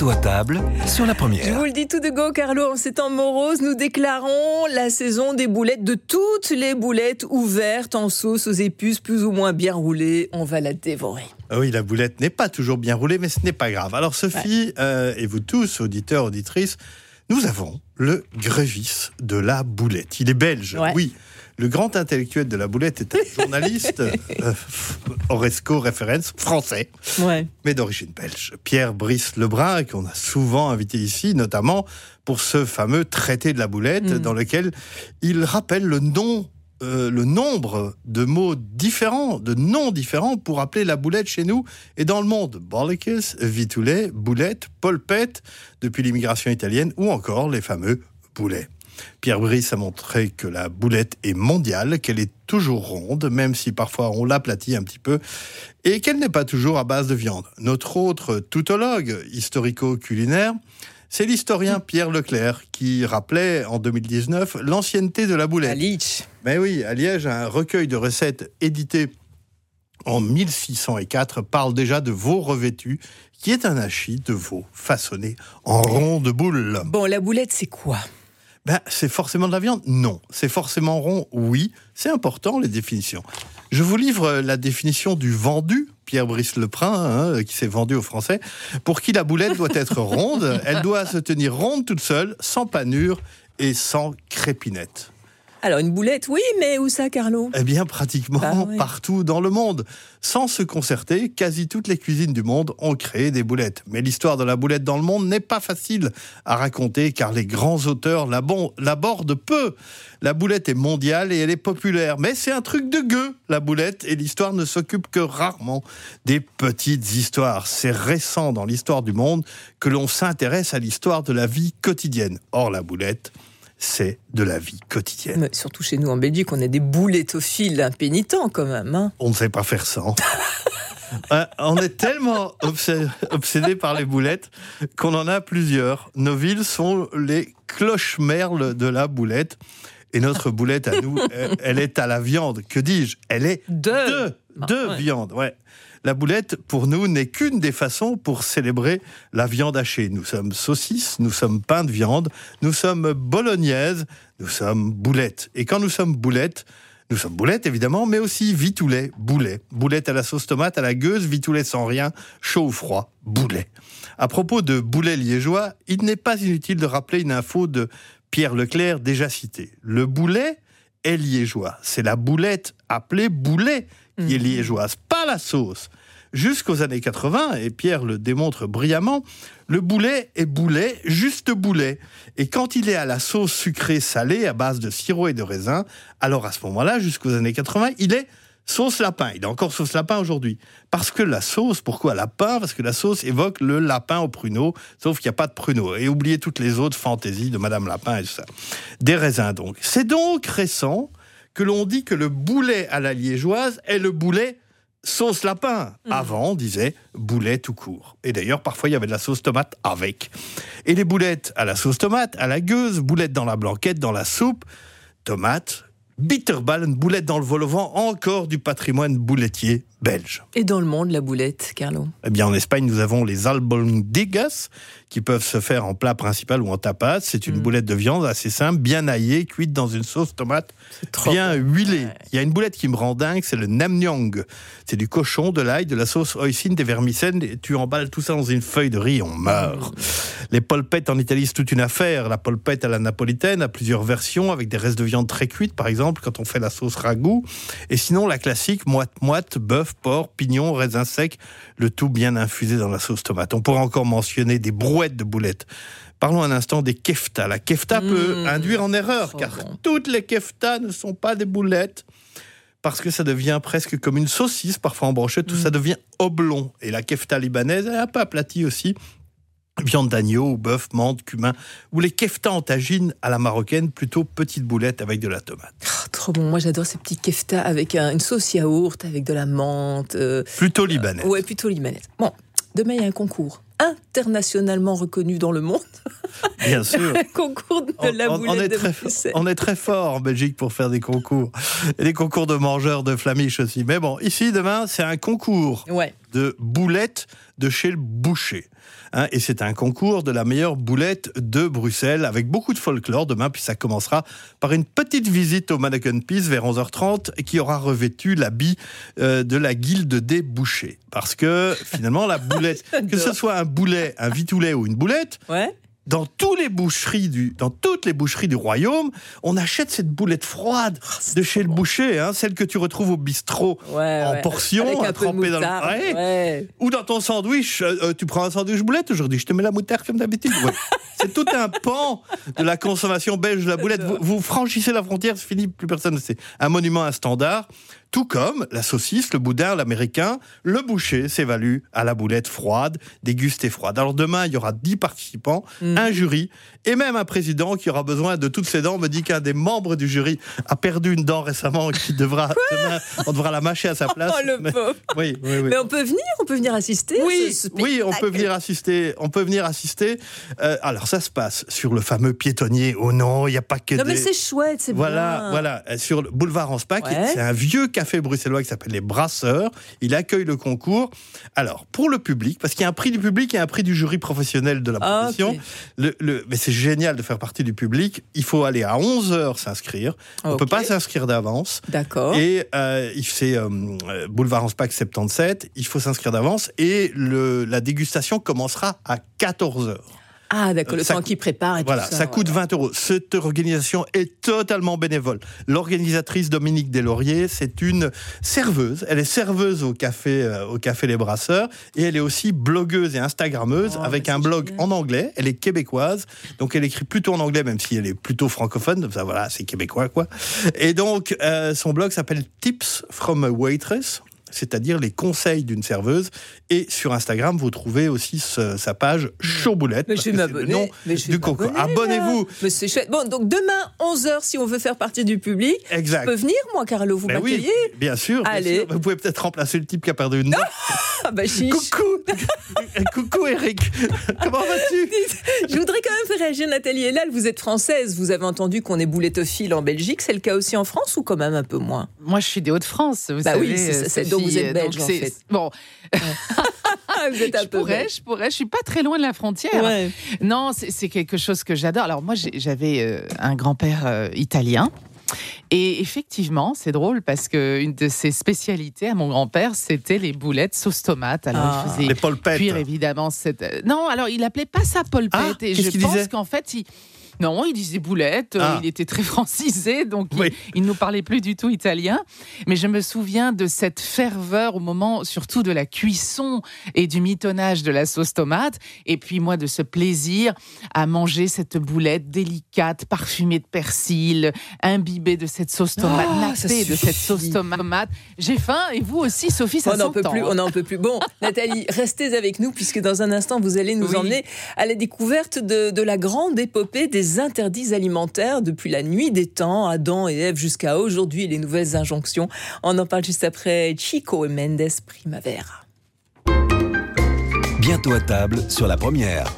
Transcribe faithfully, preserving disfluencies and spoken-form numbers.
Plateau à table sur la première. Je vous le dis tout de go, Carlo, en ces temps moroses, nous déclarons la saison des boulettes, de toutes les boulettes ouvertes en sauce aux épices plus ou moins bien roulées. On va la dévorer. Ah oui, la boulette n'est pas toujours bien roulée, mais ce n'est pas grave. Alors Sophie, ouais. euh, et vous tous, auditeurs, auditrices, nous avons le Grévis de la boulette. Il est belge, ouais. oui. Le grand intellectuel de la boulette est un journaliste, euh, Oresco référence, français, ouais. mais d'origine belge. Pierre Brice Lebrun, qu'on a souvent invité ici, notamment pour ce fameux traité de la boulette, mmh. dans lequel il rappelle le nom, euh, le nombre de mots différents, de noms différents pour appeler la boulette chez nous et dans le monde. Bollicus, vitoulet, boulette, polpette, depuis l'immigration italienne, ou encore les fameux boulets. Pierre Brice a montré que la boulette est mondiale, qu'elle est toujours ronde, même si parfois on l'aplatit un petit peu, et qu'elle n'est pas toujours à base de viande. Notre autre toutologue historico-culinaire, c'est l'historien Pierre Leclerc, qui rappelait en deux mille dix-neuf l'ancienneté de la boulette. À Liège. Mais oui, à Liège, un recueil de recettes édité en mille six cent quatre parle déjà de veau revêtu, qui est un hachis de veau façonné en rond de boule. Bon, la boulette, c'est quoi ? Ben, c'est forcément de la viande ? Non. C'est forcément rond ? Oui. C'est important, les définitions. Je vous livre la définition du vendu, Pierre Brice Lebrun, hein, qui s'est vendu aux Français, pour qui la boulette doit être ronde. Elle doit se tenir ronde toute seule, sans panure et sans crépinette. Alors, une boulette, oui, mais où ça, Carlo ? Eh bien, pratiquement bah, oui. partout dans le monde. Sans se concerter, quasi toutes les cuisines du monde ont créé des boulettes. Mais l'histoire de la boulette dans le monde n'est pas facile à raconter, car les grands auteurs l'abordent peu. La boulette est mondiale et elle est populaire. Mais c'est un truc de gueux, la boulette, et l'histoire ne s'occupe que rarement des petites histoires. C'est récent dans l'histoire du monde que l'on s'intéresse à l'histoire de la vie quotidienne. Or, la boulette, c'est de la vie quotidienne. Mais surtout chez nous en Belgique, on a des boulettophiles impénitents quand même. Hein. On ne sait pas faire sans. euh, on est tellement obsédés obsédé par les boulettes qu'on en a plusieurs. Nos villes sont les cloches-merles de la boulette. Et notre boulette à nous, elle, elle est à la viande. Que dis-je ? Elle est de, de, de ah, ouais. viande. Ouais. La boulette, pour nous, n'est qu'une des façons pour célébrer la viande hachée. Nous sommes saucisses, nous sommes pain de viande, nous sommes bolognaises, nous sommes boulettes. Et quand nous sommes boulettes, nous sommes boulettes évidemment, mais aussi vitoulet, boulet. Boulettes à la sauce tomate, à la gueuse, vitoulet sans rien, chaud ou froid, boulet. À propos de boulet liégeois, il n'est pas inutile de rappeler une info de Pierre Leclerc déjà citée. Le boulet est liégeois. C'est la boulette appelée boulet qui est liégeoise, pas la sauce. Jusqu'aux années quatre-vingts, et Pierre le démontre brillamment, le boulet est boulet, juste boulet. Et quand il est à la sauce sucrée salée à base de sirop et de raisin, alors à ce moment-là, jusqu'aux années quatre-vingts, il est sauce lapin. Il est encore sauce lapin aujourd'hui. Parce que la sauce, pourquoi lapin ? Parce que la sauce évoque le lapin au pruneau, sauf qu'il n'y a pas de pruneau. Et oubliez toutes les autres fantaisies de Madame Lapin et tout ça. Des raisins donc. C'est donc récent que l'on dit que le boulet à la liégeoise est le boulet sauce lapin. Mmh. Avant, on disait boulet tout court. Et d'ailleurs, parfois, il y avait de la sauce tomate avec. Et les boulettes à la sauce tomate, à la gueuse, boulettes dans la blanquette, dans la soupe, tomate, bitterballen, boulette dans le vol au vent, encore du patrimoine boulettier belge. Et dans le monde, la boulette, Carlo ? Eh bien, en Espagne, nous avons les albondigas, qui peuvent se faire en plat principal ou en tapas. C'est une mmh. boulette de viande assez simple, bien aillée, cuite dans une sauce tomate bien huilée. Ouais. Il y a une boulette qui me rend dingue, c'est le namnyong. C'est du cochon, de l'ail, de la sauce hoisin, des vermicelles, et tu emballes tout ça dans une feuille de riz, on meurt. Mmh. Les polpettes en Italie, c'est toute une affaire. La polpette à la napolitaine a plusieurs versions, avec des restes de viande très cuites, par exemple, quand on fait la sauce ragoût. Et sinon, la classique, moite-moite, bœuf, porc, pignon, raisin sec, le tout bien infusé dans la sauce tomate. On pourrait encore mentionner des brouettes de boulettes. Parlons un instant des keftas. La kefta mmh, peut induire en erreur, car bon. toutes les keftas ne sont pas des boulettes, parce que ça devient presque comme une saucisse, parfois en brochette, mmh. où ça devient oblong. Et la kefta libanaise est un peu aplatie aussi. Viande d'agneau, ou bœuf, menthe, cumin, ou les keftas en tagine à la marocaine, plutôt petites boulettes avec de la tomate. Oh, trop bon, moi j'adore ces petits keftas avec un, une sauce yaourt, avec de la menthe. Euh, plutôt libanaise. Euh, ouais, plutôt libanaise. Bon, demain il y a un concours internationalement reconnu dans le monde. Bien sûr. Un concours de la on, boulette on est de très, Bruxelles. On est très fort en Belgique pour faire des concours. Et des concours de mangeurs de flamiches aussi. Mais bon, ici, demain, c'est un concours. Ouais. de boulettes de chez le boucher. Hein, et c'est un concours de la meilleure boulette de Bruxelles, avec beaucoup de folklore demain, puis ça commencera par une petite visite au Manneken Pis vers onze heures trente, qui aura revêtu l'habit euh, de la guilde des bouchers. Parce que finalement, la boulette, que ce soit un boulet, un vitoulet ou une boulette, ouais. Dans, tous les boucheries du, dans toutes les boucheries du royaume, on achète cette boulette froide oh, de chez le boucher, hein, celle que tu retrouves au bistrot ouais, en ouais. portions, à trempée dans le ouais. ouais. Ou dans ton sandwich. Euh, tu prends un sandwich boulette aujourd'hui, je te mets la moutarde comme d'habitude. Ouais. C'est tout un pan de la consommation belge de la boulette. Vous, vous franchissez la frontière, c'est fini, plus personne ne sait. Un monument, un standard. Tout comme la saucisse, le boudin, l'américain, le boucher s'évalue à la boulette froide, dégustée froide. Alors demain, il y aura dix participants, mmh. un jury et même un président qui aura besoin de toutes ses dents. On me dit qu'un des membres du jury a perdu une dent récemment et qui devra demain, on devra la mâcher à sa place. Oh le mais, pauvre. Oui, oui, oui. Mais on peut venir, on peut venir assister. Oui, à ce oui, on peut venir assister. On peut venir assister. Euh, alors ça se passe sur le fameux piétonnier. Oh non, il n'y a pas que non, des... mais c'est chouette, c'est voilà, bien. Voilà, sur le boulevard Anspach, ouais. c'est un vieux café bruxellois qui s'appelle les Brasseurs. Il accueille le concours. Alors, pour le public, parce qu'il y a un prix du public et un prix du jury professionnel de la profession, ah, okay. le, le, mais c'est génial de faire partie du public. Il faut aller à onze heures s'inscrire. On ne okay. peut pas s'inscrire d'avance. D'accord. Et euh, c'est euh, boulevard Anspach soixante-dix-sept. Il faut s'inscrire d'avance et le, la dégustation commencera à quatorze heures. Ah d'accord, le ça, temps qui prépare et voilà, tout ça. ça coûte vingt euros. Cette organisation est totalement bénévole. L'organisatrice Dominique Deslauriers, c'est une serveuse. Elle est serveuse au café, euh, au café Les Brasseurs et elle est aussi blogueuse et instagrammeuse oh, avec un blog génial. En anglais. Elle est québécoise, donc elle écrit plutôt en anglais, même si elle est plutôt francophone. Ça, voilà, c'est québécois quoi. Et donc euh, son blog s'appelle Tips from a Waitress, c'est-à-dire les conseils d'une serveuse. Et sur Instagram, vous trouvez aussi ce, sa page Chauboulette. Mais je vais m'abonner. Mais je vais du concours. Abonnez-vous. Mais c'est chouette. Bon, donc demain, onze heures, si on veut faire partie du public. Exact. Je peux venir, moi, Carlo, vous ben m'accueillez oui, bien sûr. Allez. Bien sûr. Vous pouvez peut-être remplacer le type qui a perdu une dent. Ah bah chiche. Coucou. Coucou Eric. Comment vas-tu? Je voudrais quand même faire réagir Nathalie Elal. Vous êtes française. Vous avez entendu qu'on est boulettophile en Belgique. C'est le cas aussi en France ou quand même un peu moins? Moi, je suis des Hauts-de-France. Vous bah savez, oui, c'est, c'est, donc vous êtes belge en fait. Bon. Vous êtes un je peu pourrais, je pourrais. Je suis pas très loin de la frontière. Ouais. Non, c'est, c'est quelque chose que j'adore. Alors moi, j'ai, j'avais euh, un grand-père euh, italien. Et effectivement, c'est drôle parce qu'une de ses spécialités à mon grand-père, c'était les boulettes sauce tomate. Alors, ah, il faisait les polpettes. cuire évidemment cette... Non, alors il appelait pas ça polpette. Ah, et qu'est-ce je qu'il pense disait qu'en fait, il... Non, il disait boulette, ah. il était très francisé, donc oui. il ne nous parlait plus du tout italien. Mais je me souviens de cette ferveur au moment, surtout de la cuisson et du mitonnage de la sauce tomate. Et puis moi, de ce plaisir à manger cette boulette délicate, parfumée de persil, imbibée de cette sauce tomate, oh, nappée de cette sauce tomate. J'ai faim, et vous aussi, Sophie, ça on n'en peut s'entend. plus, on n'en peut plus. Bon, Nathalie, restez avec nous, puisque dans un instant, vous allez nous oui. emmener à la découverte de, de la grande épopée des interdits alimentaires depuis la nuit des temps, Adam et Ève jusqu'à aujourd'hui, les nouvelles injonctions. On en parle juste après Chico et Mendes Primavera. Bientôt à table sur la première.